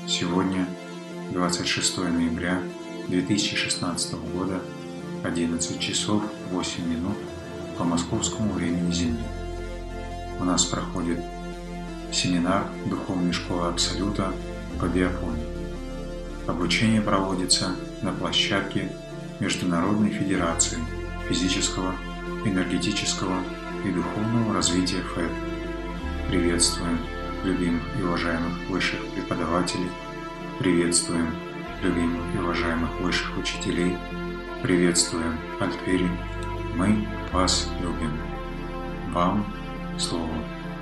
Сегодня 26 ноября 2016 года, 11 часов 8 минут по московскому времени Земли. У нас проходит семинар Духовной школы Абсолюта по биофонии. Обучение проводится на площадке Международной федерации физического, энергетического и духовного развития ФЭД. Приветствуем любимых и уважаемых высших преподавателей, приветствуем любимых и уважаемых высших учителей, приветствуем Альтвери. Мы вас любим. Вам слово.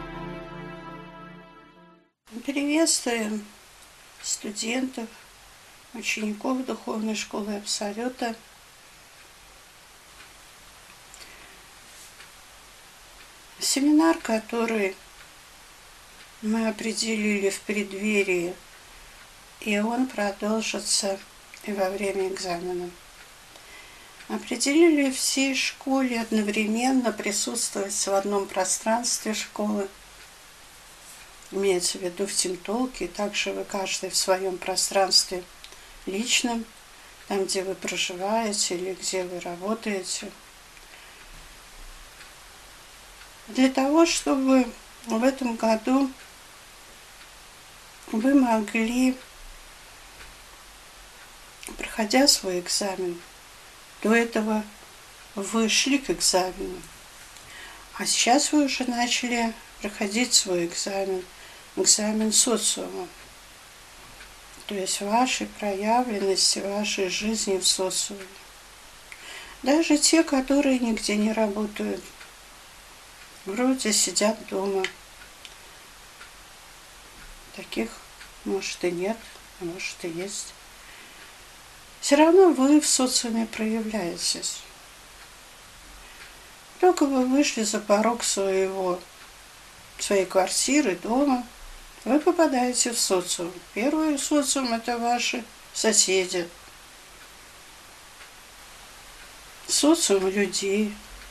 Приветствуем студентов, учеников Духовной школы Абсолюта. Семинар, который мы определили в преддверии, и он продолжится и во время экзамена. Определили всей школе одновременно присутствовать в одном пространстве школы, имеется в виду в Тимтолке, также вы каждый в своем пространстве личном, там, где вы проживаете или где вы работаете, для того, чтобы в этом году вы могли, проходя свой экзамен, до этого вы шли к экзамену, а сейчас вы уже начали проходить свой экзамен социума, то есть вашей проявленности, вашей жизни в социуме. Даже те, которые нигде не работают, вроде сидят дома. Таких, может, и нет, а может, и есть. Все равно вы в социуме проявляетесь. Только вы вышли за порог своей квартиры, дома, вы попадаете в социум. Первый социум – это ваши соседи. Социум людей.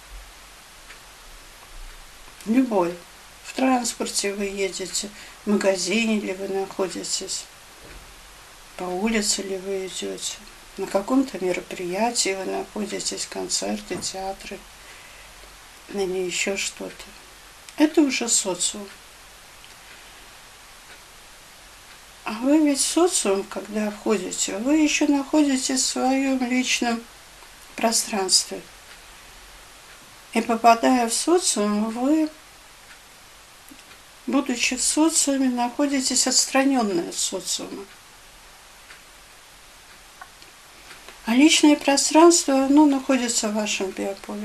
Любой. В транспорте вы едете, в магазине ли вы находитесь, по улице ли вы идете, на каком-то мероприятии вы находитесь, концерты, театры, или еще что-то. Это уже социум. А вы ведь в социум, когда входите, вы еще находитесь в своем личном пространстве. И попадая в социум, вы, будучи в социуме, находитесь отстраненные от социума. А личное пространство, оно находится в вашем биополе.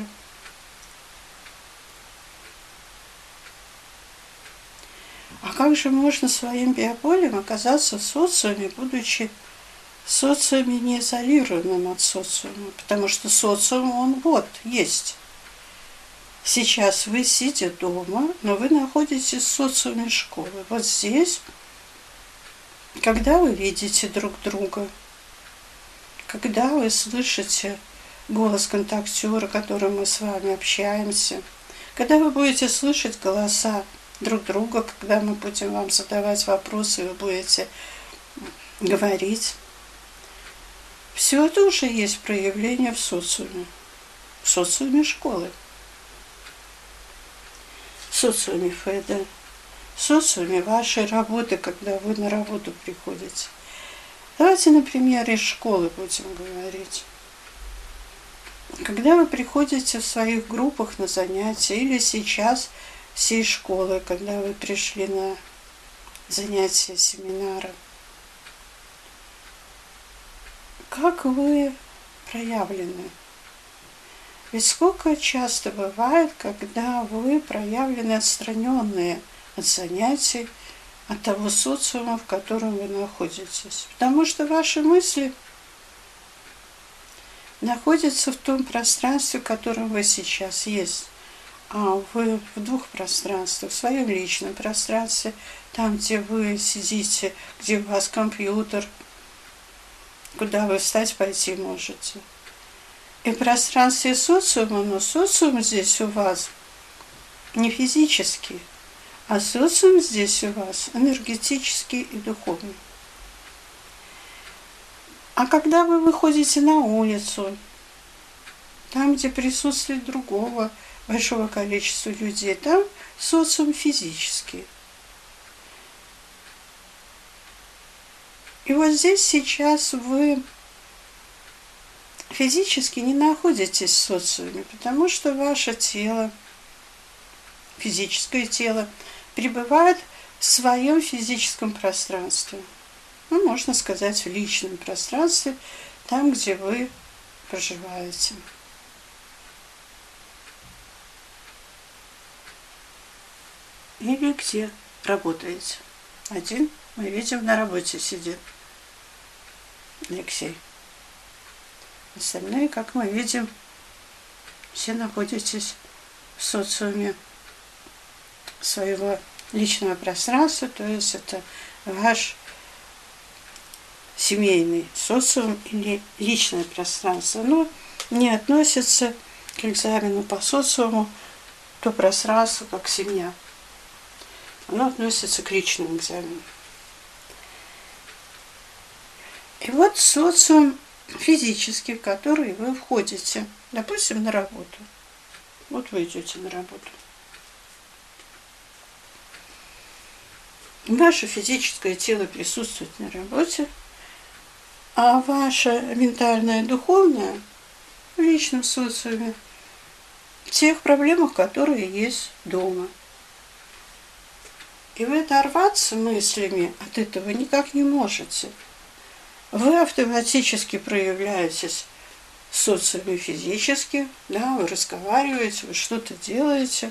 А как же можно своим биополем оказаться в социуме, будучи в социуме не изолированным от социума? Потому что социум, он есть. Сейчас вы сидите дома, но вы находитесь в социуме школы. Вот здесь, когда вы видите друг друга, когда вы слышите голос контактера, которым мы с вами общаемся, когда вы будете слышать голоса друг друга, когда мы будем вам задавать вопросы, вы будете говорить, все это уже есть проявление в социуме школы. В социуме ФЭДа, в социуме вашей работы, когда вы на работу приходите. Давайте на примере школы будем говорить. Когда вы приходите в своих группах на занятия, или сейчас всей школы, когда вы пришли на занятия семинара, как вы проявлены? Ведь сколько часто бывает, когда вы проявлены отстраненные от занятий, от того социума, в котором вы находитесь. Потому что ваши мысли находятся в том пространстве, в котором вы сейчас есть. А вы в двух пространствах, в своем личном пространстве, там, где вы сидите, где у вас компьютер, куда вы встать, пойти можете. И в пространстве социума, но социум здесь у вас не физический, а социум здесь у вас энергетический и духовный. А когда вы выходите на улицу, там, где присутствует другого большого количества людей, там социум физический. И вот здесь сейчас вы физически не находитесь в социуме, потому что ваше тело, физическое тело, пребывает в своем физическом пространстве. Ну, можно сказать, в личном пространстве, там, где вы проживаете. Или где работаете. Один, мы видим, на работе сидит Алексей. Остальные, как мы видим, все находитесь в социуме своего личного пространства, то есть это ваш семейный социум или личное пространство. Но не относится к экзамену по социуму то пространство, как семья. Оно относится к личному экзамену. И вот социум физический, в который вы входите, допустим, на работу. Вот вы идете на работу. Ваше физическое тело присутствует на работе, а ваше ментальное, духовное в личном социуме, в тех проблемах, которые есть дома. И вы оторваться мыслями от этого никак не можете. Вы автоматически проявляетесь в социуме физически, да, вы разговариваете, вы что-то делаете.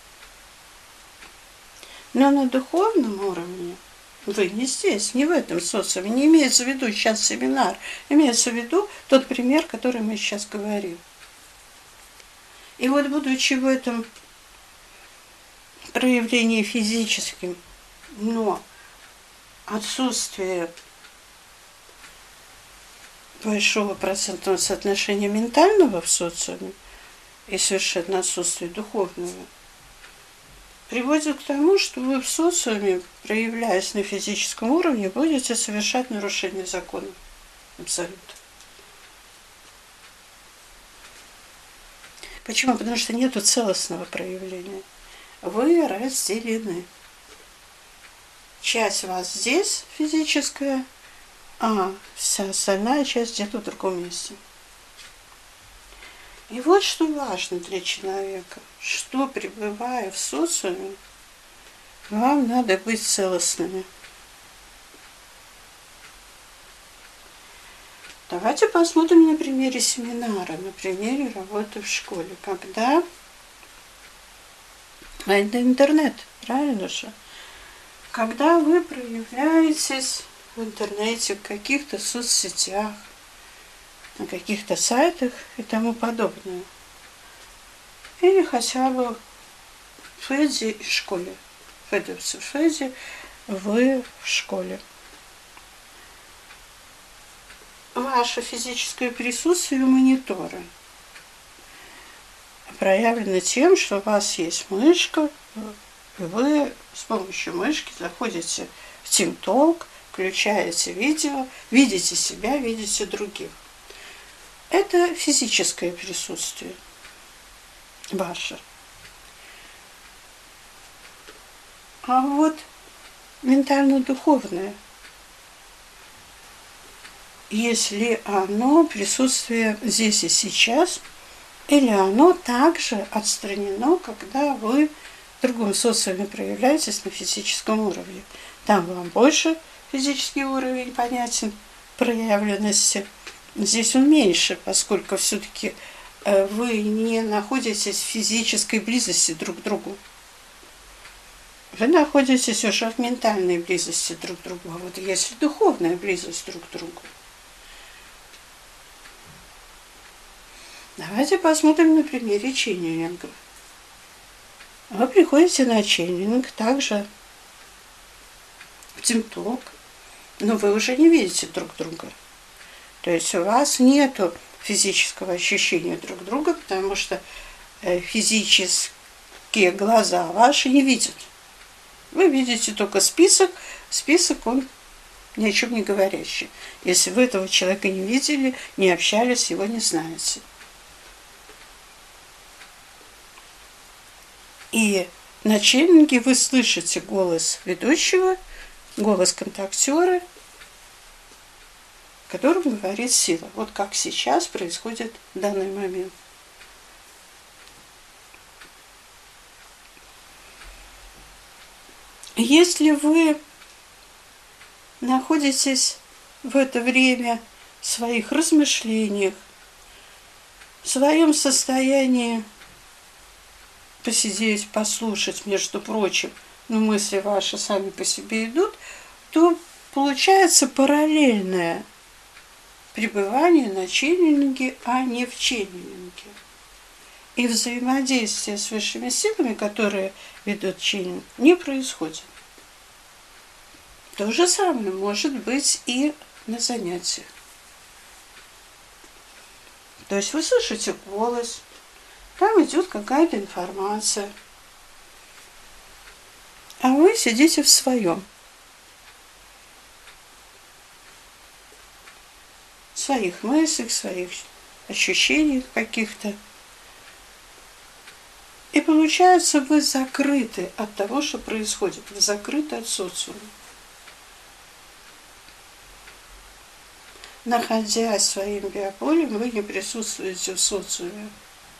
Но на духовном уровне вы не здесь, не в этом социуме. Не имеется в виду сейчас семинар, имеется в виду тот пример, который мы сейчас говорим. И вот, будучи в этом проявлении физическим, но отсутствие большого процентного соотношения ментального в социуме и совершенно отсутствие духовного приводит к тому, что вы в социуме, проявляясь на физическом уровне, будете совершать нарушение закона. Абсолютно. Почему? Потому что нету целостного проявления. Вы разделены. Часть вас здесь, физическая, а вся остальная часть где-то в другом месте. И вот что важно для человека, что, пребывая в социуме, вам надо быть целостными. Давайте посмотрим на примере семинара, на примере работы в школе. Когда... А это интернет, правильно же? Когда вы проявляетесь в интернете, в каких-то соцсетях, на каких-то сайтах и тому подобное. Или хотя бы в ФЭДе и школе. ФЭДовцы в ФЭДе, вы в школе. Ваше физическое присутствие у монитора проявлено тем, что у вас есть мышка, и вы с помощью мышки заходите в TeamTalk, включаете видео, видите себя, видите других. Это физическое присутствие ваше. А вот ментально-духовное, если оно присутствие здесь и сейчас, или оно также отстранено, когда вы в другом социуме проявляетесь на физическом уровне. Там вам больше физический уровень понятен, проявленности. Здесь он меньше, поскольку все-таки вы не находитесь в физической близости друг к другу. Вы находитесь уже в ментальной близости друг к другу. А вот есть духовная близость друг к другу. Давайте посмотрим на примере ченнелинга. Вы приходите на ченнелинг, также в TeamTalk, но вы уже не видите друг друга. То есть у вас нет физического ощущения друг друга, потому что физические глаза ваши не видят. Вы видите только список. Список, он ни о чем не говорящий. Если вы этого человека не видели, не общались, его не знаете. И на ченнинге вы слышите голос ведущего, голос контактера, которым говорит сила. Вот как сейчас происходит в данный момент. Если вы находитесь в это время в своих размышлениях, в своем состоянии посидеть, послушать, между прочим, но мысли ваши сами по себе идут, то получается параллельное пребывание на ченнинге, а не в ченнинге. И взаимодействие с высшими силами, которые ведут ченнинг, не происходит. То же самое может быть и на занятиях. То есть вы слышите голос, там идет какая-то информация, а вы сидите в своем. В своих мыслях, своих ощущениях каких-то. И получается, вы закрыты от того, что происходит. Вы закрыты от социума. Находясь своим биополем, вы не присутствуете в социуме.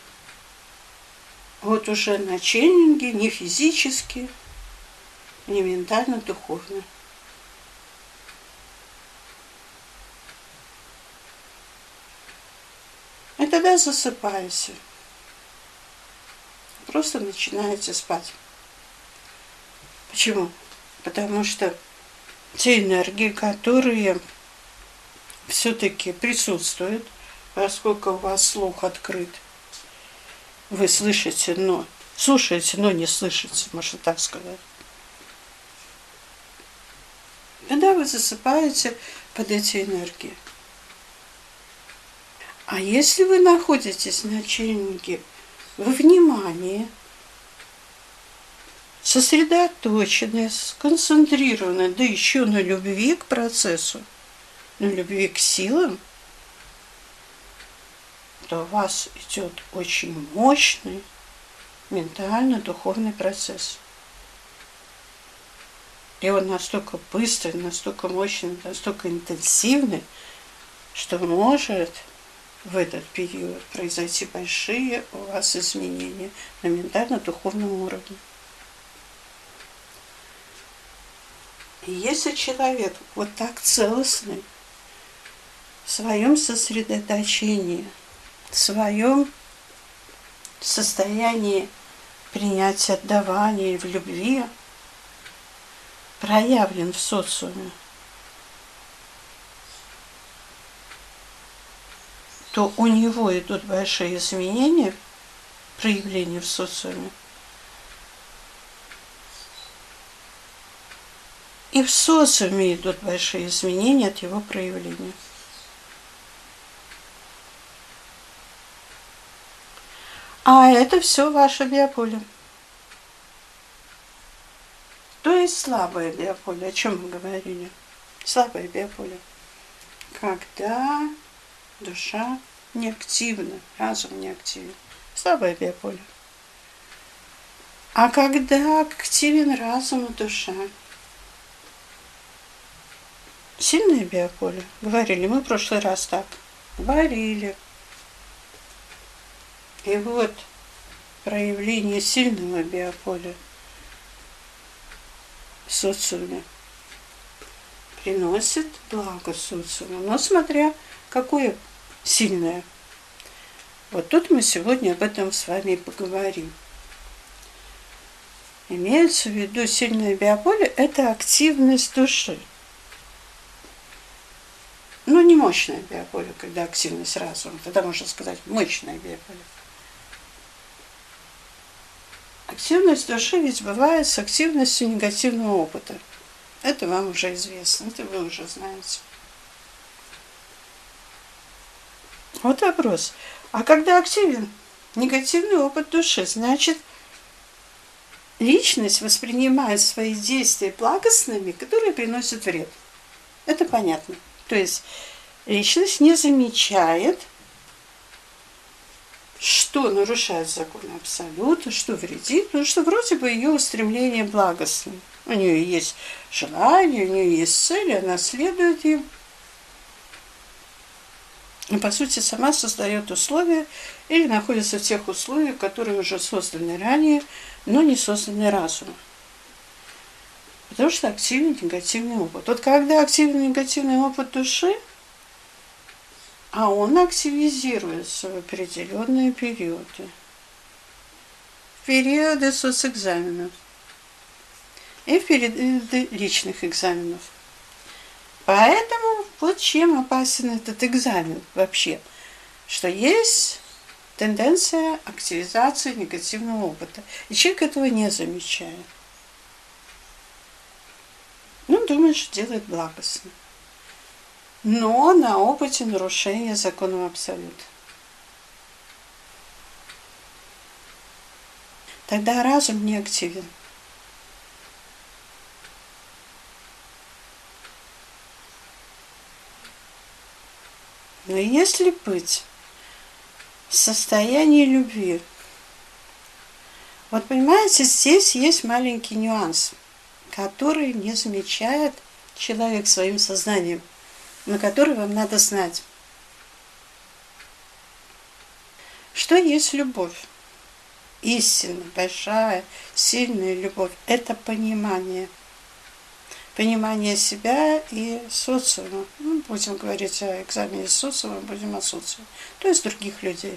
Вот уже на ченнинге не физически, не ментально, духовно. И тогда засыпаете. Просто начинаете спать. Почему? Потому что те энергии, которые все-таки присутствуют, поскольку у вас слух открыт, вы слышите, но слушаете, но не слышите, можно так сказать. Тогда вы засыпаете под эти энергии. А если вы находитесь на ченнинге во внимании, сосредоточенные, сконцентрированные, да еще на любви к процессу, на любви к силам, то у вас идет очень мощный ментально-духовный процесс. И он настолько быстрый, настолько мощный, настолько интенсивный, что может в этот период произойти большие у вас изменения на ментально-духовном уровне. И если человек вот так целостный, в своем сосредоточении, в своем состоянии принятия, отдавания, в любви, проявлен в социуме, то у него идут большие изменения, проявления в социуме. И в социуме идут большие изменения от его проявления. А это все ваше биополе. То есть слабое биополе. О чем мы говорили? Слабое биополе. Когда душа неактивна, разум неактивен. Слабое биополе. А когда активен разум и душа? Сильное биополе. Говорили мы в прошлый раз так. Говорили. И вот проявление сильного биополя в социуме приносит благо социуму, но смотря какое сильное. Вот тут мы сегодня об этом с вами поговорим. Имеется в виду сильное биополе – это активность души. Ну, не мощное биополе, когда активность разума, тогда можно сказать мощное биополе. Активность души ведь бывает с активностью негативного опыта. Это вам уже известно, это вы уже знаете. Вот вопрос. А когда активен негативный опыт души, значит, личность воспринимает свои действия благостными, которые приносят вред. Это понятно. То есть личность не замечает, что нарушает законы абсолюта, что вредит, потому что вроде бы ее устремление благостное. У нее есть желание, у нее есть цель, она следует им. И, по сути, сама создает условия или находится в тех условиях, которые уже созданы ранее, но не созданы разумом. Потому что активный негативный опыт. Вот когда активный негативный опыт души, а он активизируется в определенные периоды. В периоды соцэкзаменов и в периоды личных экзаменов. Поэтому вот чем опасен этот экзамен вообще, что есть тенденция активизации негативного опыта. И человек этого не замечает. Ну, думает, что делает благостно. Но на опыте нарушения законов абсолюта. Тогда разум не активен. Но если быть в состоянии любви, вот понимаете, здесь есть маленький нюанс, который не замечает человек своим сознанием, на который вам надо знать. Что есть любовь? Истинная, большая, сильная любовь – это понимание. Понимание себя и социума. Ну, будем говорить о экзамене с социумом, будем о социуме. То есть других людей.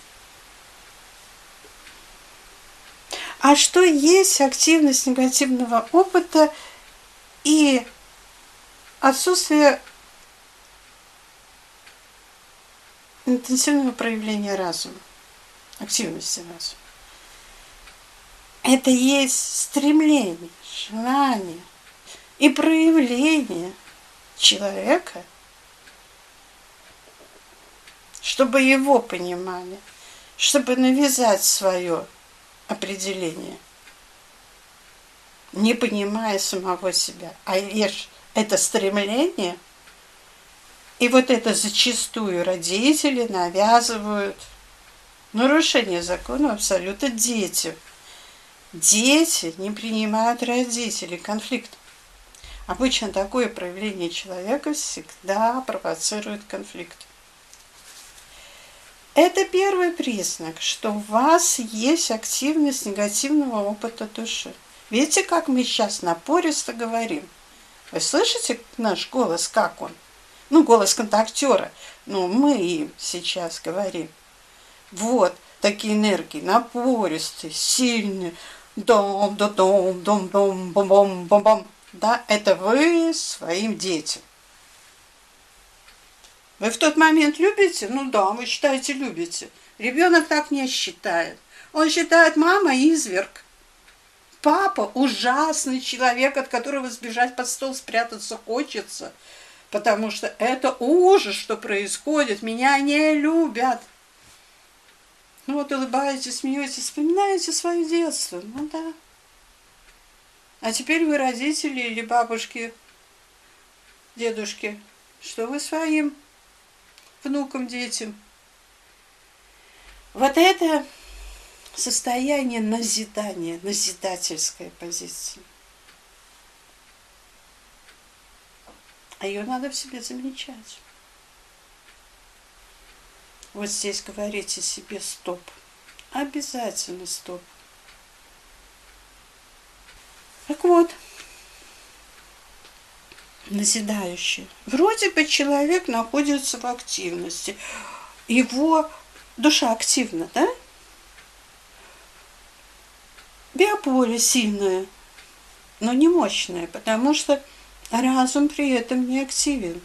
А что есть активность негативного опыта и отсутствие интенсивного проявления разума, активности разума? Это есть стремление, желание и проявление человека, чтобы его понимали, чтобы навязать свое определение, не понимая самого себя, а лишь это стремление, и вот это зачастую родители навязывают нарушение закона абсолюта детям. Дети не принимают родителей, конфликт. Обычно такое проявление человека всегда провоцирует конфликт. Это первый признак, что у вас есть активность негативного опыта души. Видите, как мы сейчас напористо говорим? Вы слышите наш голос, как он? Ну, голос контактера. Но мы им сейчас говорим. Вот такие энергии, напористые, сильные. Дом, бом-бом-бом-бом. Да, это вы своим детям. Вы в тот момент любите? Ну да, вы считаете, любите. Ребенок так не считает. Он считает, мама изверг. Папа ужасный человек, от которого сбежать под стол, спрятаться хочется. Потому что это ужас, что происходит. Меня не любят. Ну вот улыбаетесь, смеетесь, вспоминаете свое детство. Ну да. А теперь вы родители или бабушки, дедушки. Что вы своим внукам, детям? Вот это состояние назидания, назидательская позиция. А ее надо в себе замечать. Вот здесь говорите себе стоп. Обязательно стоп. Так вот, назидающий. Вроде бы человек находится в активности. Его душа активна, да? Биополе сильное, но не мощное, потому что разум при этом не активен.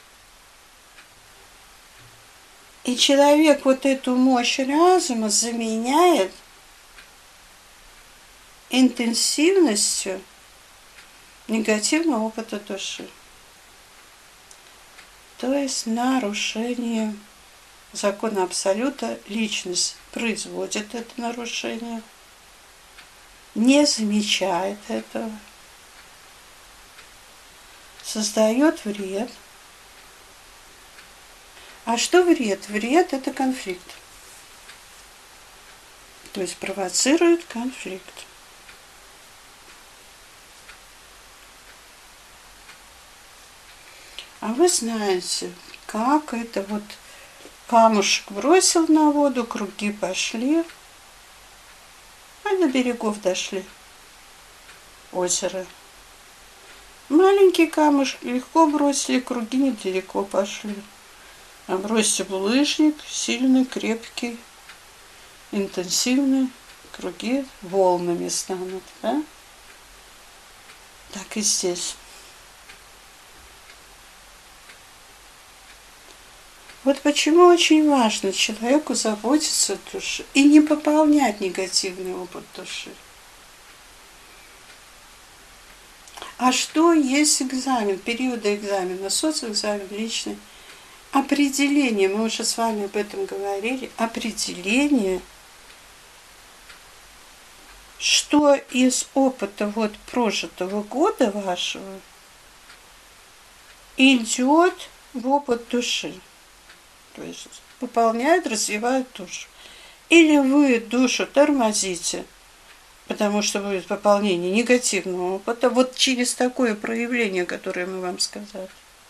И человек вот эту мощь разума заменяет интенсивностью негативного опыта души. То есть нарушение закона абсолюта личность производит это нарушение, не замечает этого. создает вред. А что вред? Вред – это конфликт. То есть провоцирует конфликт. А вы знаете, как это вот камушек бросил на воду, круги пошли, а до берегов дошли озера. Маленький камушек легко бросили, круги недалеко пошли. А бросьте булыжник, сильный, крепкий, интенсивный, круги волнами станут, да? Так и здесь. Вот почему очень важно человеку заботиться о душе и не пополнять негативный опыт души. А что есть экзамен, периоды экзамена, соцэкзамен, личный? Определение, мы уже с вами об этом говорили, определение, что из опыта вот прожитого года вашего идет в опыт души. То есть пополняет, развивает душу. Или вы душу тормозите, потому что будет пополнение негативного опыта, вот через такое проявление, которое мы вам сказали.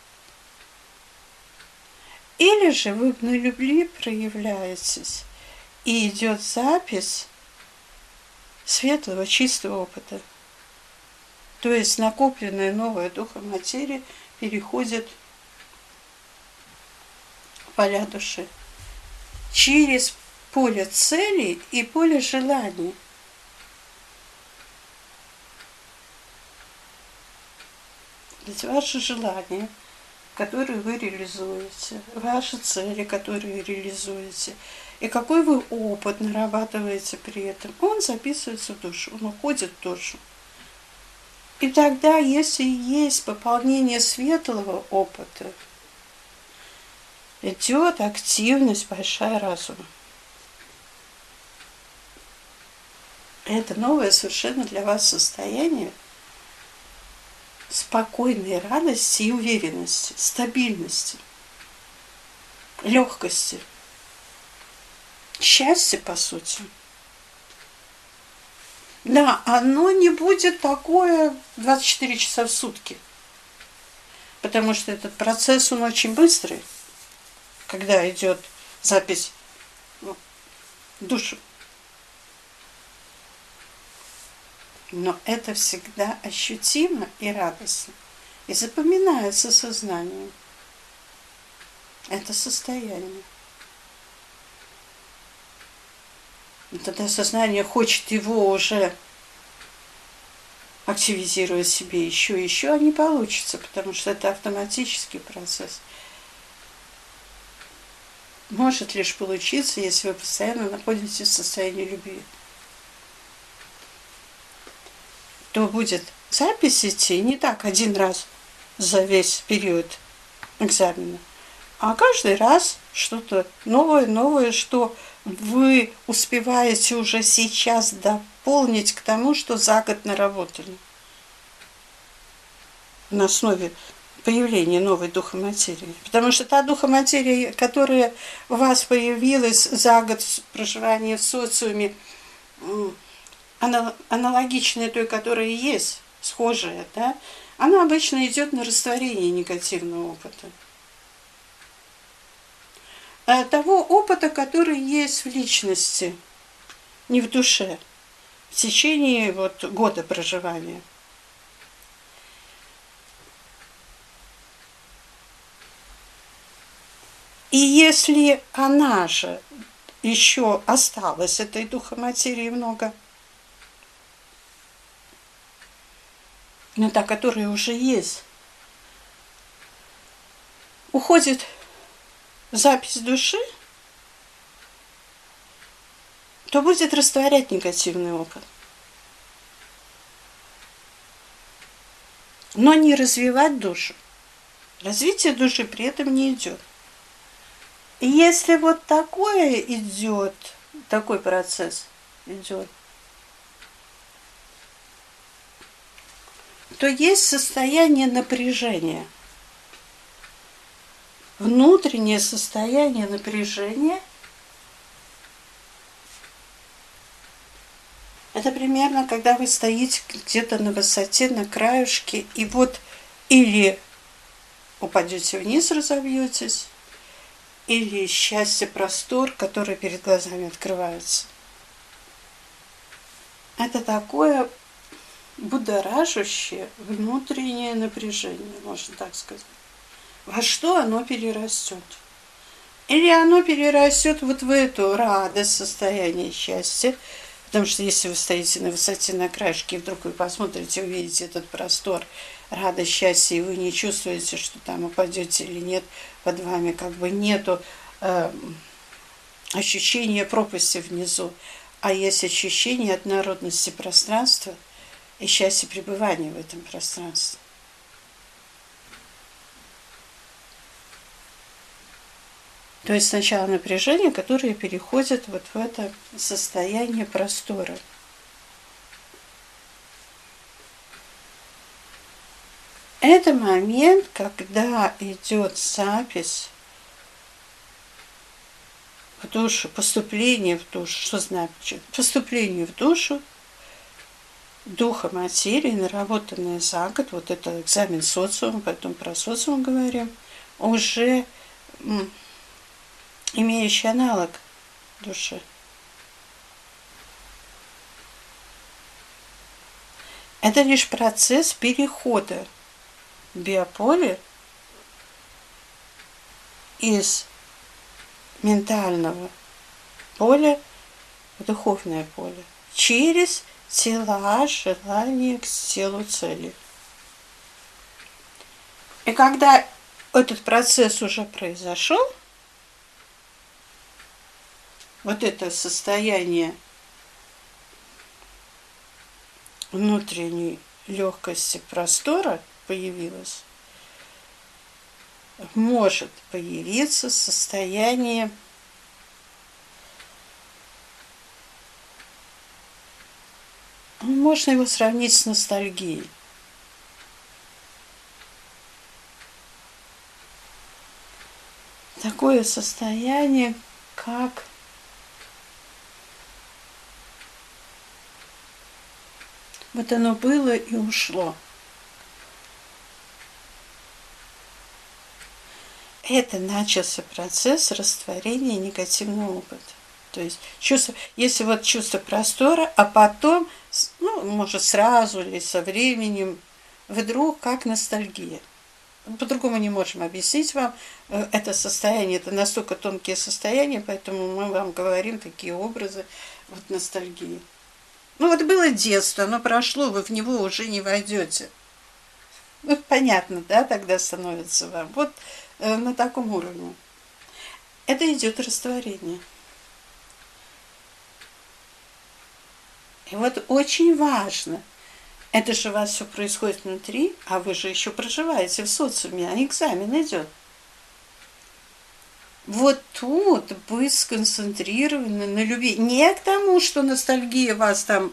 Или же вы на любви проявляетесь, и идет запись светлого, чистого опыта. То есть накопленная новая духом материя переходит в поля души через поле целей и поле желаний. Ведь ваши желания, которые вы реализуете, ваши цели, которые реализуете, и какой вы опыт нарабатываете при этом, он записывается в душу, он уходит в душу. И тогда, если есть пополнение светлого опыта, идет активность большая разума. Это новое совершенно для вас состояние спокойной радости и уверенности, стабильности, легкости, счастья, по сути. Да, оно не будет такое 24 часа в сутки, потому что этот процесс, он очень быстрый, когда идет запись в душу. Но это всегда ощутимо и радостно. И запоминается сознанием. Это состояние. И тогда сознание хочет его уже активизировать себе еще и еще, а не получится, потому что это автоматический процесс. Может лишь получиться, если вы постоянно находитесь в состоянии любви. То будет запись идти не так один раз за весь период экзамена, а каждый раз что-то новое, что вы успеваете уже сейчас дополнить к тому, что за год наработали. На основе появления новой духоматерии. Потому что та духоматерия, которая у вас появилась за год проживания в социуме, аналогичная той, которая есть, схожая, да, она обычно идет на растворение негативного опыта. Того опыта, который есть в личности, не в душе, в течение года проживания. И если она же еще осталась, этой духоматерии много, но та, которая уже есть, уходит запись души, то будет растворять негативный опыт. Но не развивать душу. Развитие души при этом не идет. И если вот такое идет, такой процесс идет, то есть состояние напряжения. Внутреннее состояние напряжения – это примерно, когда вы стоите где-то на высоте, на краюшке, и вот или упадете вниз, разобьетесь, или счастье, простор, который перед глазами открывается. Это такое будоражащее внутреннее напряжение, можно так сказать. Во что оно перерастет? Или оно перерастет вот в эту радость, состояние счастья, потому что если вы стоите на высоте, на краешке, и вдруг вы посмотрите, увидите этот простор, радость, счастье, и вы не чувствуете, что там упадете или нет, под вами как бы нету ощущения пропасти внизу, а есть ощущение однородности пространства и счастья пребывания в этом пространстве. То есть сначала напряжение, которое переходит вот в это состояние простора. Это момент, когда идет запись в душу, поступление в душу. Что значит? Поступление в душу духа материи, наработанное за год, вот это экзамен социума, потом про социум говорим, уже имеющий аналог души. Это лишь процесс перехода биополя из ментального поля в духовное поле через тела, желания к телу цели. И когда этот процесс уже произошел, вот это состояние внутренней легкости простора появилось, может появиться состояние можно его сравнить с ностальгией. Такое состояние, как вот оно было и ушло. Это начался процесс растворения негативного опыта. То есть чувство, если вот чувство простора, а потом, может сразу или со временем, вдруг как ностальгия. По-другому не можем объяснить вам это состояние, это настолько тонкие состояния, поэтому мы вам говорим такие образы вот ностальгии. Вот было детство, оно прошло, вы в него уже не войдете. Понятно, да, тогда становится вам. Вот на таком уровне. Это идет растворение. И вот очень важно, это же у вас все происходит внутри, а вы же еще проживаете в социуме, а экзамен идет. Вот тут быть сконцентрированы на любви. Не к тому, что ностальгия вас там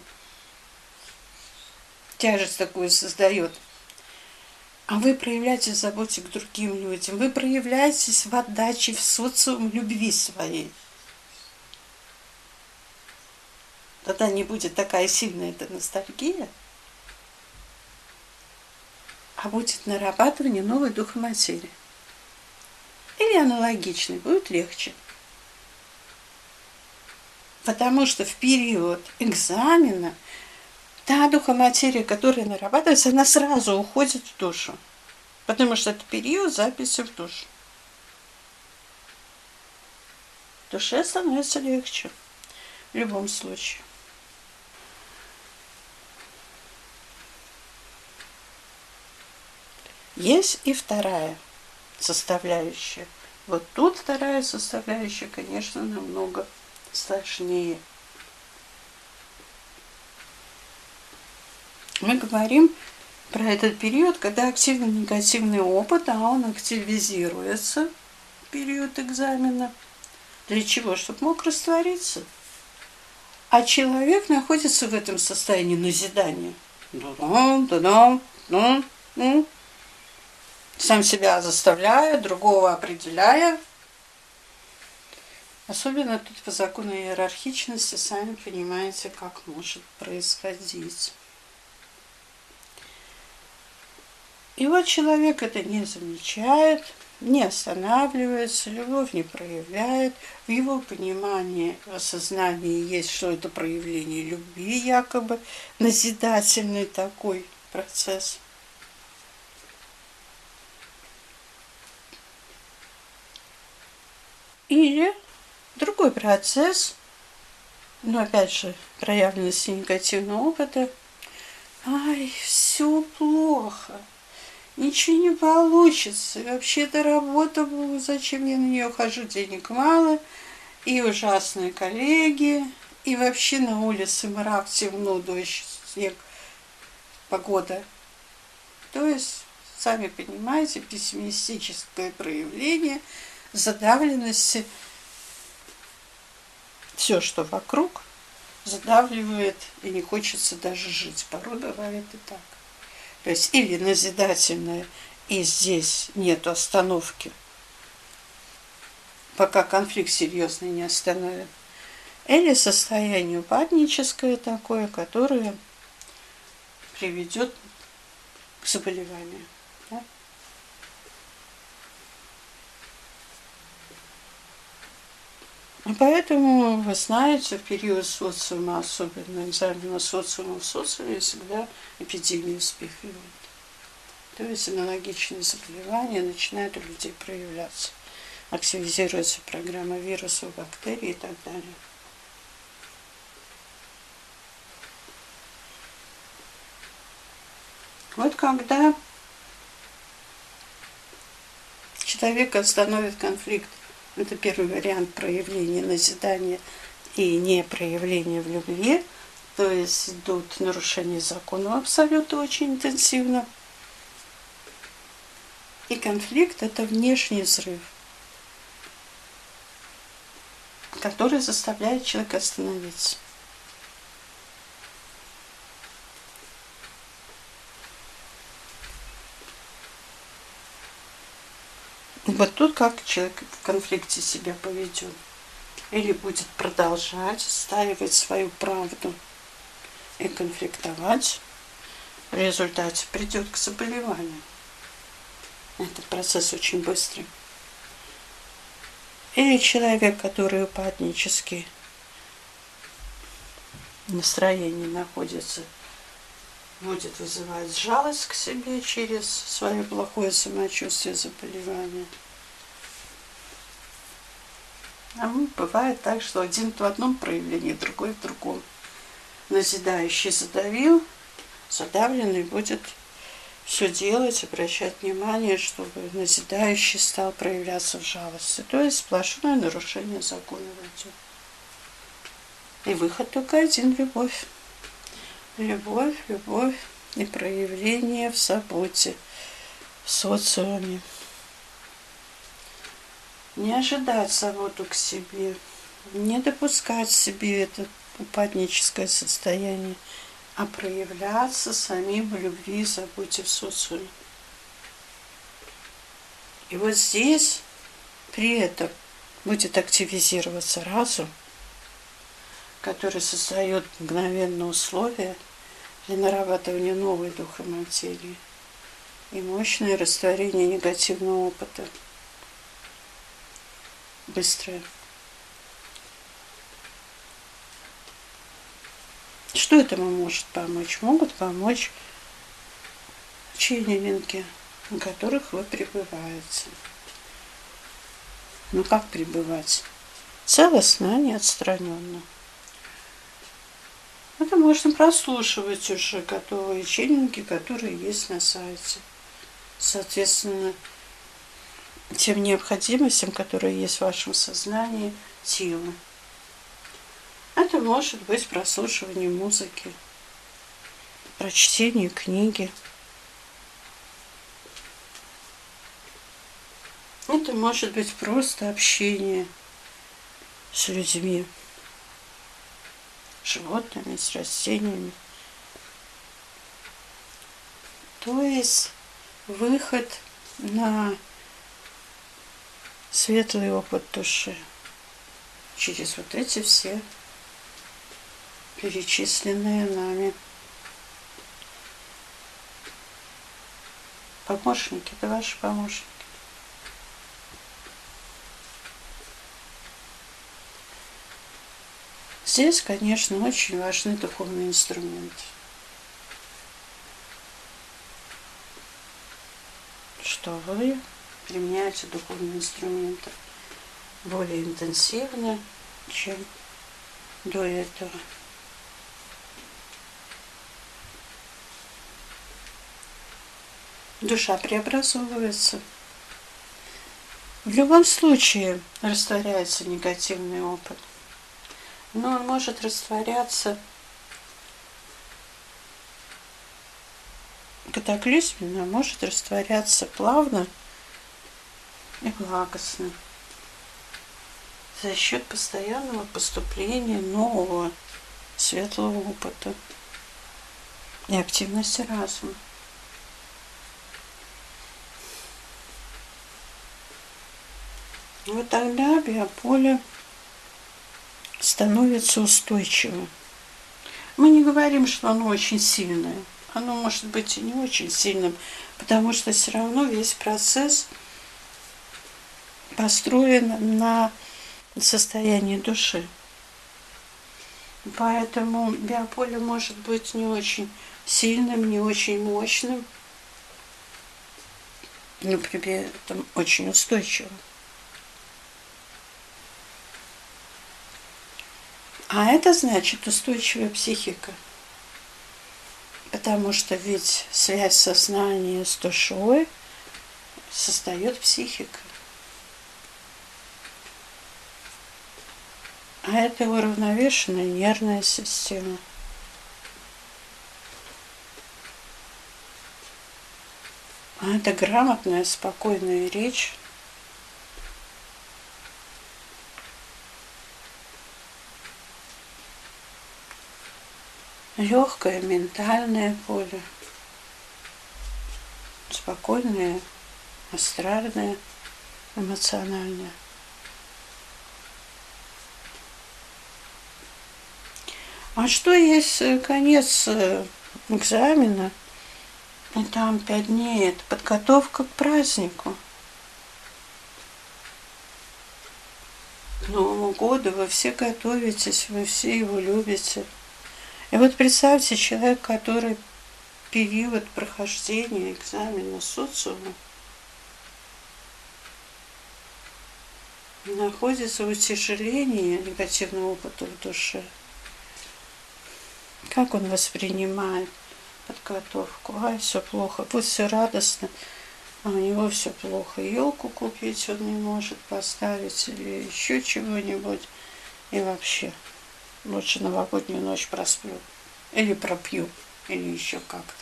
тяжесть такую создает, а вы проявляете заботу к другим людям. Вы проявляетесь в отдаче в социум любви своей. Тогда не будет такая сильная эта ностальгия, а будет нарабатывание новой духоматерии. Или аналогичный, будет легче. Потому что в период экзамена та духоматерия, которая нарабатывается, она сразу уходит в душу. Потому что это период записи в душу. Душе становится легче в любом случае. Есть и вторая составляющая. Вот тут вторая составляющая, конечно, намного сложнее. Мы говорим про этот период, когда активный негативный опыт, а он активизируется в период экзамена. Для чего? Чтобы мог раствориться. А человек находится в этом состоянии назидания. Да-дам, да-дам, Сам себя заставляя, другого определяя. Особенно тут по закону иерархичности, сами понимаете, как может происходить. И вот человек это не замечает, не останавливается, любовь не проявляет. В его понимании, в осознании есть, что это проявление любви, якобы назидательный такой процесс. Или другой процесс, но опять же проявленности негативного опыта. Ай, все плохо. Ничего не получится. И вообще-то работа была, зачем я на нее хожу, денег мало, и ужасные коллеги, и вообще на улице мрак, темно, дождь, снег, погода. То есть, сами понимаете, пессимистическое проявление задавленности. Все, что вокруг, задавливает, и не хочется даже жить. Порой бывает и так. То есть или назидательное, и здесь нет остановки, пока конфликт серьезный не остановит. Или состояние упадническое такое, которое приведет к заболеванию. Да? И поэтому, вы знаете, в период социума, особенно экзамена социума в социуме, всегда эпидемии вспыхивают. То есть аналогичные заболевания начинают у людей проявляться. Активизируется программа вирусов, бактерий и так далее. Вот когда человек остановит конфликт, это первый вариант проявления назидания и не проявления в любви, то есть идут нарушения закона абсолютно очень интенсивно. И конфликт – это внешний взрыв, который заставляет человека остановиться. Вот тут как человек в конфликте себя поведет. Или будет продолжать отстаивать свою правду и конфликтовать, в результате придет к заболеванию. Этот процесс очень быстрый. Или человек, который упаднически настроение находится, будет вызывать жалость к себе через свое плохое самочувствие, заболевания. А бывает так, что один в одном проявлении, другой в другом. Назидающий задавил, задавленный будет все делать, обращать внимание, чтобы назидающий стал проявляться в жалости. То есть сплошное нарушение закона войдет. И выход только один – любовь. Любовь, любовь и проявление в заботе, в социуме. Не ожидать заботу к себе, не допускать себе это упадническое состояние, а проявляться самим в любви и заботе в социуме. И вот здесь при этом будет активизироваться разум, который создает мгновенные условия для нарабатывания новой духоматерии и мощное растворение негативного опыта. Быстрое. Что этому может помочь? Могут помочь ченнелинги, на которых вы пребываете. Ну как пребывать? Целостно, а не отстраненно. Это можно прослушивать уже готовые ченнинги, которые есть на сайте. Соответственно, тем необходимостям, которые есть в вашем сознании, тела. Это может быть прослушивание музыки, прочтение книги. Это может быть просто общение с людьми, с животными, с растениями. то есть выход на светлый опыт души через вот эти все перечисленные нами помощники, это ваши помощники. Здесь, конечно, очень важны духовные инструменты. Что вы применяете духовные инструменты более интенсивно, чем до этого. Душа преобразовывается. В любом случае растворяется негативный опыт. Но он может растворяться катаклизменно, может растворяться плавно и благостно за счет постоянного поступления нового светлого опыта и активности разума. Вот тогда биополе становится устойчивым. Мы не говорим, что оно очень сильное. Оно может быть и не очень сильным, потому что все равно весь процесс построен на состоянии души. Поэтому биополе может быть не очень сильным, не очень мощным, но при этом очень устойчивым. А это значит устойчивая психика. Потому что ведь связь сознания с душой создает психика. А это уравновешенная нервная система. А это грамотная, спокойная речь. Легкое ментальное поле, спокойное, астральное, эмоциональное. А что есть конец экзамена? И там 5 дней, это подготовка к празднику. К Новому году вы все готовитесь, вы все его любите. И вот представьте, человек, который период прохождения экзамена социума находится в утяжелении негативного опыта в душе. Как он воспринимает подготовку? Ай, все плохо, пусть все радостно, а у него все плохо. Елку купить он не может поставить или еще чего-нибудь. И вообще, лучше новогоднюю ночь просплю. Или пропью, или еще как-то.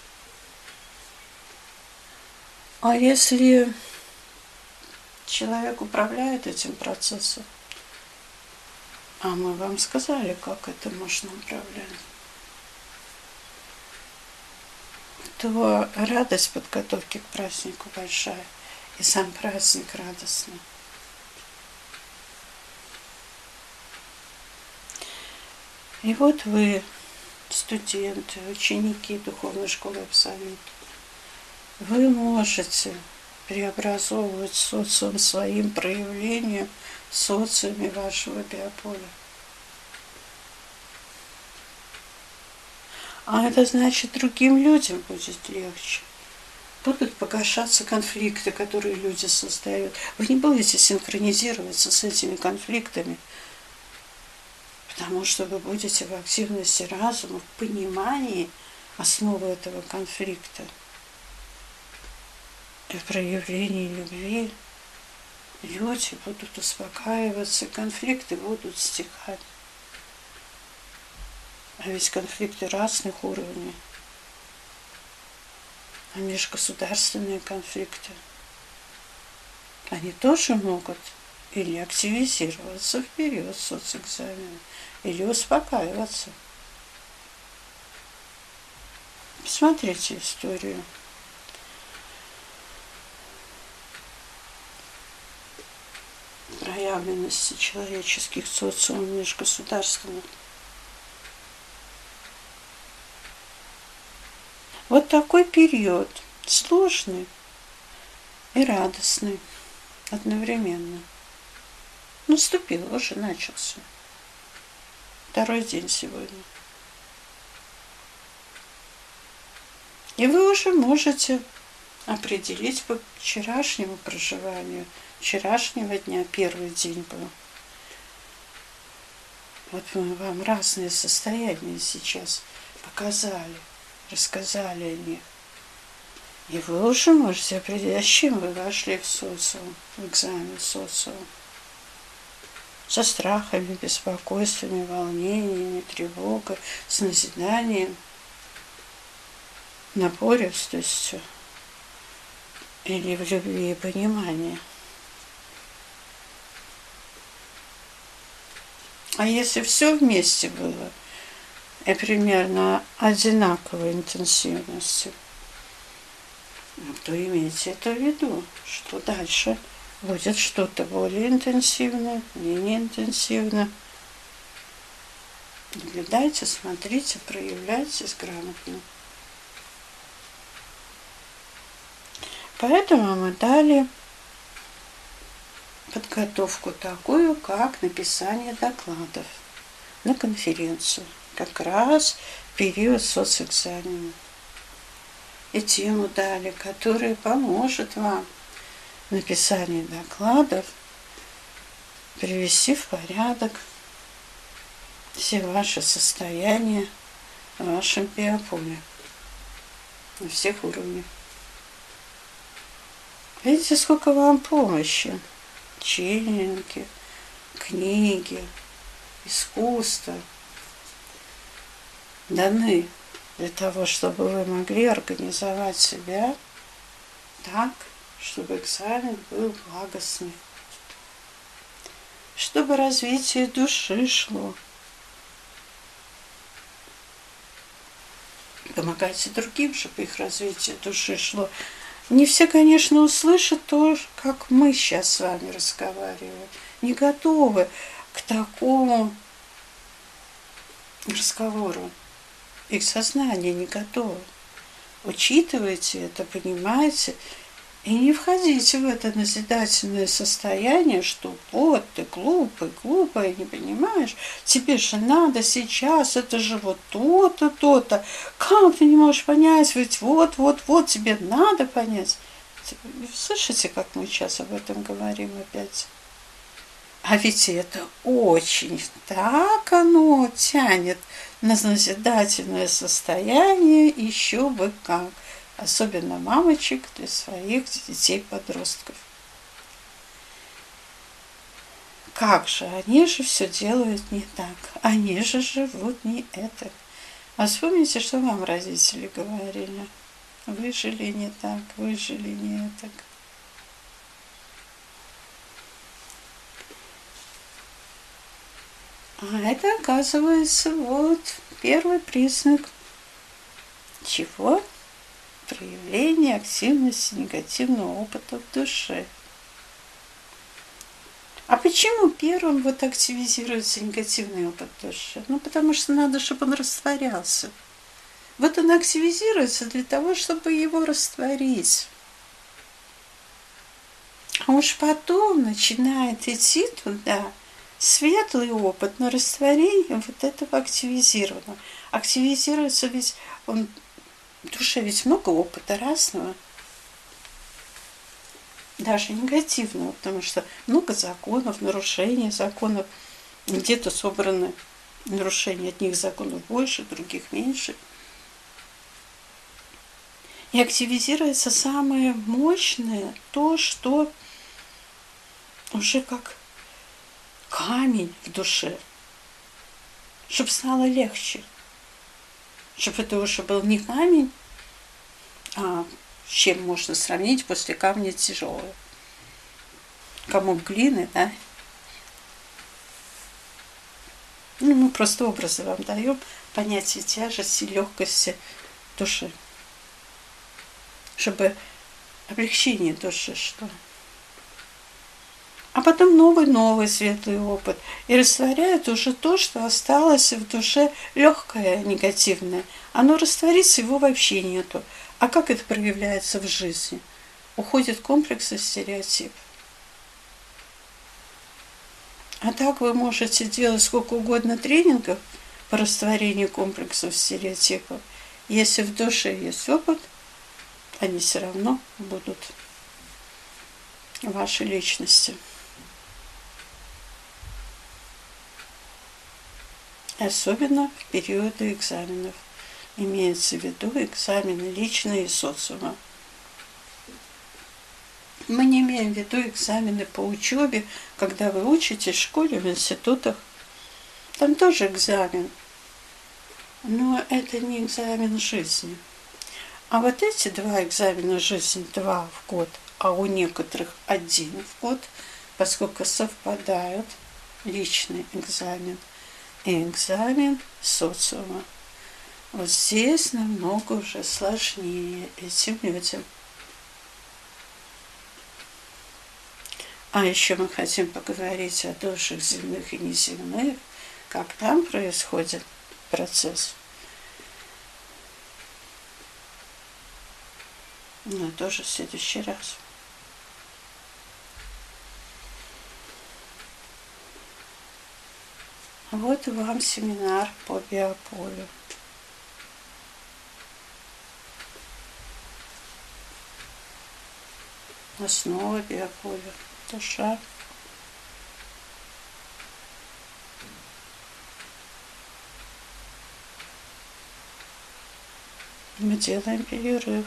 А если человек управляет этим процессом, а мы вам сказали, как это можно управлять, то радость подготовки к празднику большая, и сам праздник радостный. И вот вы, студенты, ученики Духовной школы Абсолют, вы можете преобразовывать социум своим проявлением в социуме вашего биополя. А это значит, другим людям будет легче. Будут погашаться конфликты, которые люди создают. Вы не будете синхронизироваться с этими конфликтами, потому что вы будете в активности разума, в понимании основы этого конфликта и в проявлении любви. Люди будут успокаиваться, конфликты будут стихать. А ведь конфликты разных уровней. А межгосударственные конфликты, они тоже могут или активизироваться в период соцэкзамена, или успокаиваться. Посмотрите историю. Проявленности человеческих социумов межгосударственных. Вот такой период, сложный и радостный одновременно. Наступил, уже начался. Второй день сегодня. И вы уже можете определить по вчерашнему проживанию, вчерашнего дня, первый день был. Вот мы вам разные состояния сейчас показали, рассказали о них. И вы уже можете определить, с чем вы вошли в социум, в экзамен социум. Со страхами, беспокойствами, волнениями, тревогой, с назиданием, напористостью или в любви и понимании. А если все вместе было и примерно одинаковой интенсивности, то имейте это в виду, что дальше будет что-то более интенсивное, менее интенсивное. Наблюдайте, смотрите, проявляйтесь грамотно. Поэтому мы дали подготовку такую, как написание докладов на конференцию, как раз в период соцэкзамена. И тему дали, которая поможет вам в написании докладов привести в порядок все ваши состояния в вашем биополе на всех уровнях. Видите, сколько вам помощи. Ченнинги, книги, искусство даны для того, чтобы вы могли организовать себя так, чтобы экзамен был благостный, чтобы развитие души шло. Помогайте другим, чтобы их развитие души шло. Не все, конечно, услышат то, как мы сейчас с вами разговариваем. Не готовы к такому разговору. Их сознание не готово. Учитывайте это, понимаете, и не входите в это назидательное состояние, что вот ты глупый, глупая, не понимаешь, тебе же надо сейчас, это же вот то-то, то-то. Как ты не можешь понять, ведь вот, тебе надо понять. Слышите, как мы сейчас об этом говорим опять? А ведь это очень так оно тянет на назидательное состояние еще бы как. Особенно мамочек для своих детей-подростков. Как же, они же все делают не так. Они же живут не это. А вспомните, что вам родители говорили. Вы жили не так, вы жили не так. А это, оказывается, вот первый признак чего? Проявление активности негативного опыта в душе. А почему первым вот активизируется негативный опыт в душе? Ну, потому что надо, чтобы он растворялся. Вот он активизируется для того, чтобы его растворить. А уж потом начинает идти туда светлый опыт, но растворение вот этого активизированного. Активизируется ведь он... В душе ведь много опыта разного, даже негативного, потому что много законов, нарушений законов. Где-то собраны нарушения, одних законов больше, других меньше. И активизируется самое мощное, то, что уже как камень в душе, чтобы стало легче. Чтобы это уже был не камень, а с чем можно сравнить после камня тяжелый. Комок глины, да? Ну, мы просто образы вам даем, понятие тяжести, легкости, души, чтобы облегчение души шло. А потом новый светлый опыт. И растворяет уже то, что осталось в душе легкое, негативное. Оно растворится, его вообще нету. А как это проявляется в жизни? Уходит комплекс и стереотип. А так вы можете делать сколько угодно тренингов по растворению комплексов, стереотипов. Если в душе есть опыт, они все равно будут вашей личности. Особенно в периоды экзаменов. Имеется в виду экзамены личные и социума. Мы не имеем в виду экзамены по учебе, когда вы учитесь в школе, в институтах. Там тоже экзамен. Но это не экзамен жизни. А вот эти два экзамена жизни, 2 в год, а у некоторых 1 в год, поскольку совпадают личный экзамен и экзамен социума. Вот здесь намного уже сложнее этим людям. А еще мы хотим поговорить о душах земных и неземных, как там происходит процесс. Но тоже в следующий раз. Вот вам семинар по биополю. Основа биополя. Душа. Мы делаем перерыв.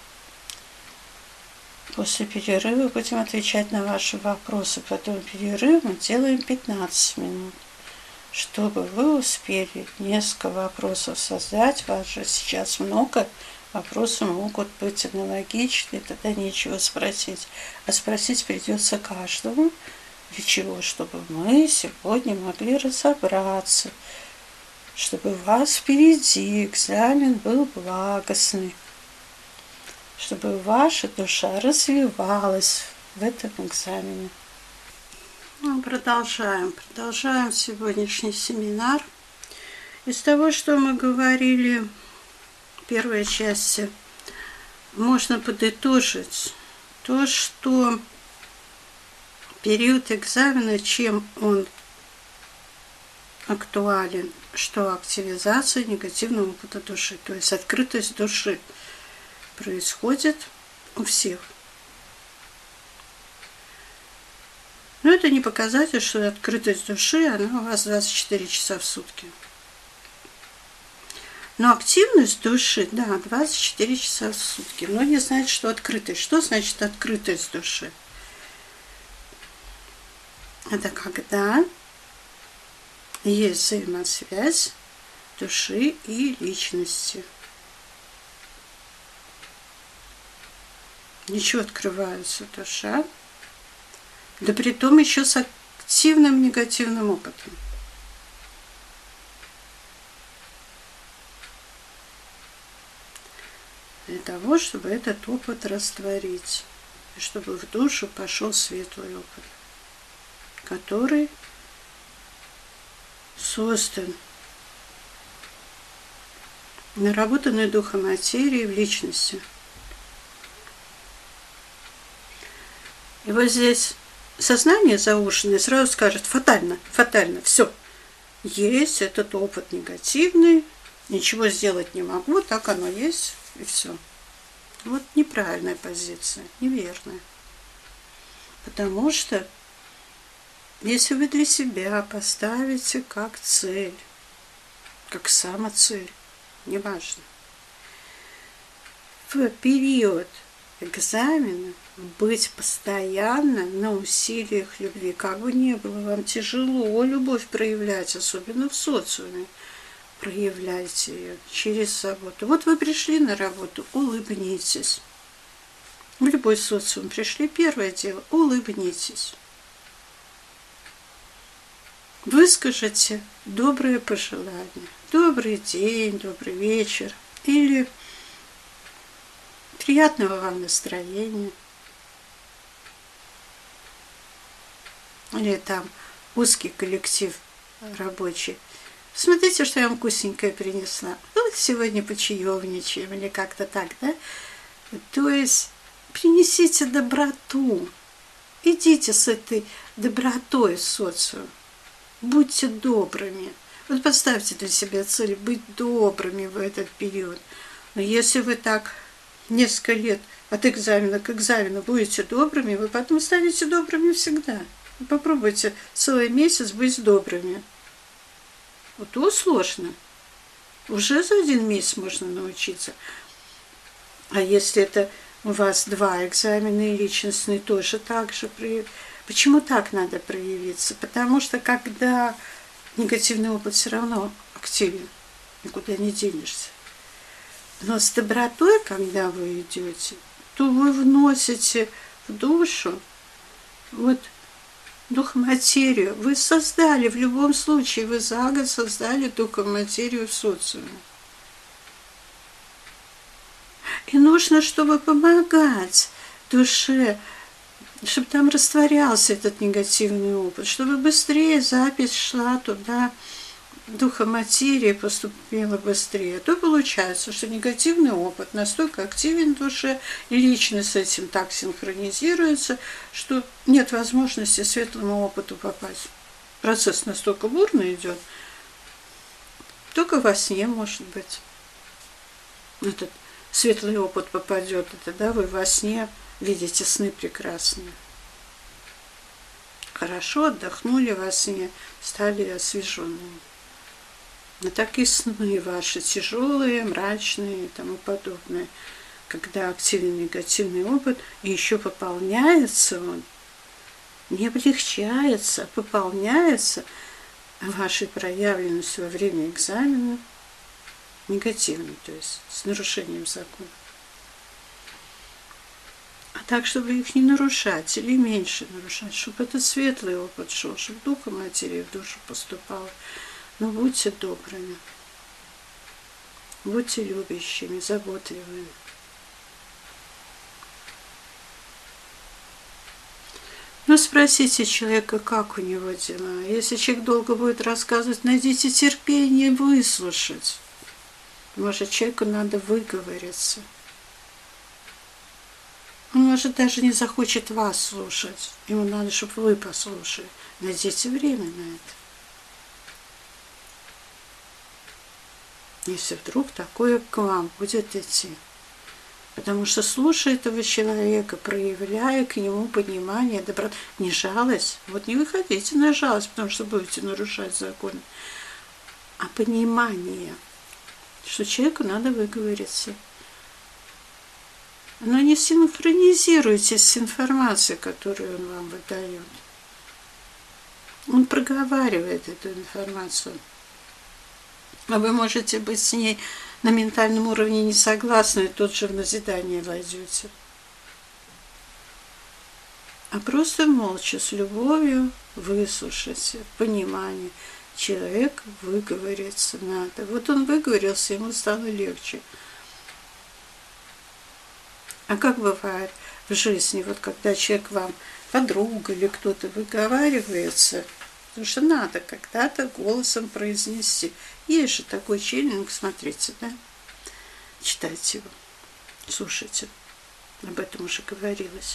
После перерыва будем отвечать на ваши вопросы. Потом перерыв мы делаем 15 минут, чтобы вы успели несколько вопросов создать. Вас же сейчас много. Вопросы могут быть аналогичны, тогда нечего спросить. А спросить придется каждому. Для чего? Чтобы мы сегодня могли разобраться. Чтобы у вас впереди экзамен был благостный. Чтобы ваша душа развивалась в этом экзамене. Ну, продолжаем сегодняшний семинар. Из того, что мы говорили в первой части, можно подытожить то, что период экзамена, чем он актуален, что активизация негативного опыта души, то есть открытость души происходит у всех. Но это не показатель, что открытость души, она у вас 24 часа в сутки. Но активность души, да, 24 часа в сутки. Многие знают, что открытость. Что значит открытость души? Это когда есть взаимосвязь души и личности. Ничего открывается душа, да при том еще с активным негативным опытом. Для того, чтобы этот опыт растворить, и чтобы в душу пошел светлый опыт, который создан, наработанный духом материи в личности. И вот здесь сознание заушенное сразу скажет: фатально, все. Есть этот опыт негативный, ничего сделать не могу, так оно есть, и все. Вот неправильная позиция, неверная. Потому что если вы для себя поставите как цель, как самоцель, неважно, в период экзамена быть постоянно на усилиях любви. Как бы ни было вам тяжело любовь проявлять, особенно в социуме, проявляйте ее через заботу. Вот вы пришли на работу, улыбнитесь. В любой социум пришли, первое дело, улыбнитесь. Выскажите добрые пожелания. Добрый день, добрый вечер. Или приятного вам настроения. Или там узкий коллектив рабочий. Смотрите, что я вам вкусненькое принесла. Вот сегодня почаевничаем или как-то так, да? То есть принесите доброту. Идите с этой добротой в социум. Будьте добрыми. Вот поставьте для себя цель быть добрыми в этот период. Но если вы так несколько лет от экзамена к экзамену будете добрыми, вы потом станете добрыми всегда. Попробуйте целый месяц быть добрыми. Вот то сложно. Уже за 1 месяц можно научиться. А если это у вас 2 экзамена и личностный, тоже так же проявиться. Почему так надо проявиться? Потому что когда негативный опыт все равно активен, никуда не денешься. Но с добротой, когда вы идете, то вы вносите в душу вот духоматерию. Вы создали, в любом случае, вы за год создали духоматерию в социуме. И нужно, чтобы помогать душе, чтобы там растворялся этот негативный опыт, чтобы быстрее запись шла туда, духоматерия поступила быстрее. То получается, что негативный опыт настолько активен в душе, и личность с этим так синхронизируется, что нет возможности светлому опыту попасть. Процесс настолько бурно идет, только во сне, может быть, этот светлый опыт попадет, это да, вы во сне видите сны прекрасные. Хорошо отдохнули во сне, стали освеженными. Но так и сны ваши тяжелые, мрачные и тому подобное, когда активен негативный опыт, и еще пополняется он, не облегчается, а пополняется вашей проявленностью во время экзамена негативным, то есть с нарушением закона. А так, чтобы их не нарушать или меньше нарушать, чтобы этот светлый опыт шел, чтобы духом материи в душу поступал. Но будьте добрыми, будьте любящими, заботливыми. Ну, спросите человека, как у него дела. Если человек долго будет рассказывать, найдите терпение выслушать. Может, человеку надо выговориться. Он, может, даже не захочет вас слушать. Ему надо, чтобы вы послушали. Найдите время на это. Если вдруг такое к вам будет идти. Потому что слушая этого человека, проявляя к нему понимание, доброту, не жалость. Вот не выходите на жалость, потому что будете нарушать законы. А понимание, что человеку надо выговориться. Но не синхронизируйтесь с информацией, которую он вам выдает. Он проговаривает эту информацию. А вы можете быть с ней на ментальном уровне не согласны, и тут же в назидание войдете. А просто молча, с любовью выслушайте, в понимании. Человек выговориться надо. Вот он выговорился, ему стало легче. А как бывает в жизни, вот когда человек вам, подруга или кто-то выговаривается, потому что надо когда-то голосом произнести. Есть же такой челлендж, смотрите, да? Читайте его, слушайте. Об этом уже говорилось.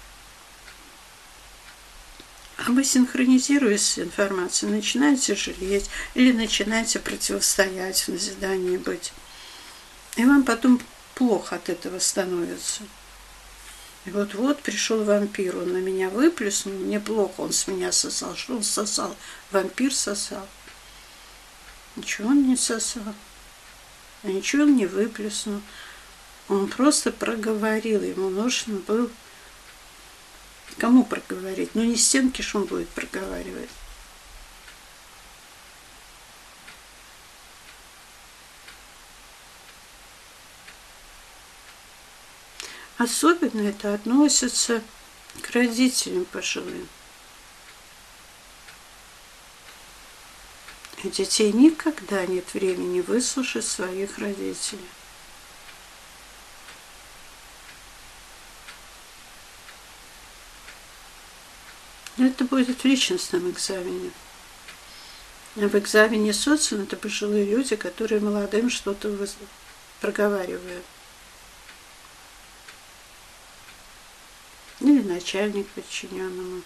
А вы, синхронизируясь с информацией, начинаете жалеть или начинаете противостоять, в назидании быть. И вам потом плохо от этого становится. И вот пришел вампир, он на меня выплеснул, мне плохо, он с меня сосал. Что он сосал? Вампир сосал. Ничего он не сосал. А ничего он не выплеснул. Он просто проговорил, ему нужно было... Кому проговорить? Ну не стенки ж он будет проговаривать. Особенно это относится к родителям пожилым. У детей никогда нет времени выслушать своих родителей. Но это будет в личностном экзамене. А в экзамене социума это пожилые люди, которые молодым что-то проговаривают. Или начальник подчиненному.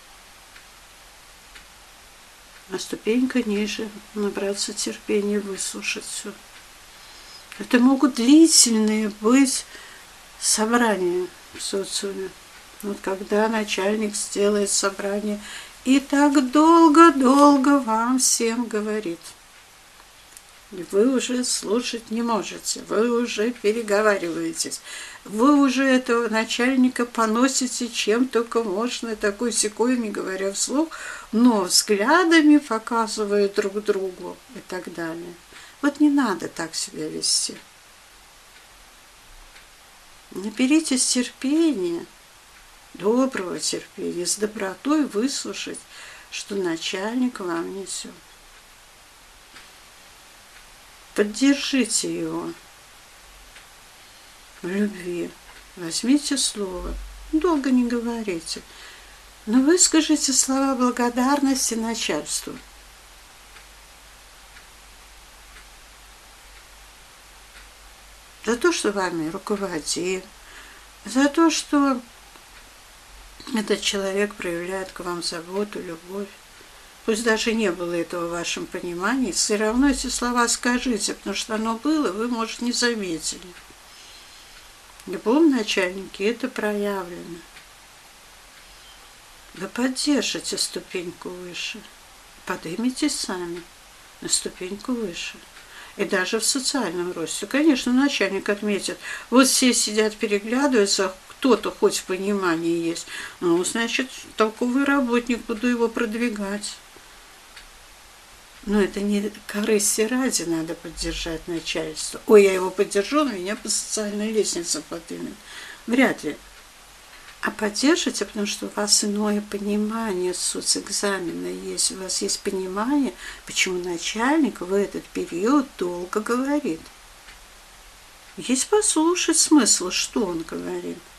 А ступенька ниже, набраться терпения, выслушать все. Это могут длительные быть собрания в социуме. Вот когда начальник сделает собрание и так долго-долго вам всем говорит. Вы уже слушать не можете, вы уже переговариваетесь, вы уже этого начальника поносите чем только можно, такой-сякой, не говоря вслух, но взглядами показывая друг другу и так далее. Вот не надо так себя вести. Наберитесь терпения, доброго терпения, с добротой выслушать, что начальник вам несет. Поддержите его в любви. Возьмите слово. Долго не говорите. Но выскажите слова благодарности начальству. За то, что вами руководит. За то, что этот человек проявляет к вам заботу, любовь. Пусть даже не было этого в вашем понимании, все равно эти слова скажите, потому что оно было, вы, может, не заметили. В любом начальнике это проявлено. Вы поддержите ступеньку выше, поднимитесь сами на ступеньку выше. И даже в социальном росте. Конечно, начальник отметит, вот все сидят, переглядываются, кто-то хоть в понимании есть, ну, значит, толковый работник, буду его продвигать. Но это не корысти ради надо поддержать начальство. Ой, я его поддержу, но меня по социальной лестнице поднимет. Вряд ли. А поддержите, потому что у вас иное понимание соцэкзамена есть. У вас есть понимание, почему начальник в этот период долго говорит. Есть послушать смысл, что он говорит.